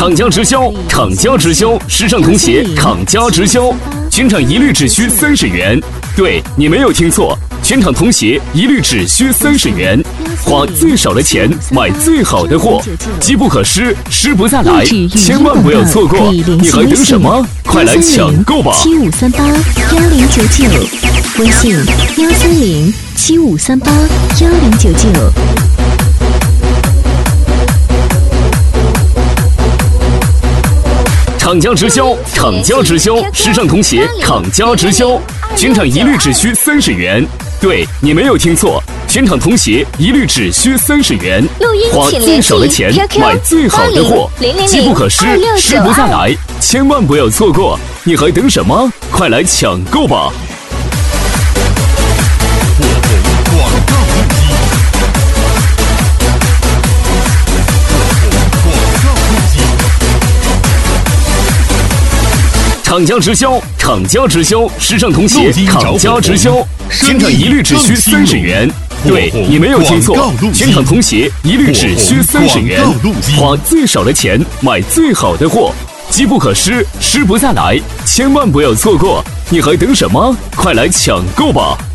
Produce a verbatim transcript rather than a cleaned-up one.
厂家直销，厂家直销，时尚童鞋，厂家直销，全场一律只需三十元。对，你没有听错，全场童鞋一律只需三十元，花最少的钱买最好的货，机不可失，失不再来，千万不要错过！你还等什么？快来抢购吧！ 七五三八幺零九九，微信幺三零七五三八幺零九九。 厂家直销，厂家直销，时尚童鞋，厂家直销，全场一律只需三十元。对，你没有听错，全场童鞋一律只需三十元，花最少的钱买最好的货，机不可失，失不再来，千万不要错过！你还等什么？快来抢购吧！厂家直销，厂家直销，时尚童鞋，厂家直销，全场一律只需三十元。对，你没有听错，全场童鞋一律只需三十元，花最少的钱买最好的货，机不可失，失不再来，千万不要错过！你还等什么？快来抢购吧！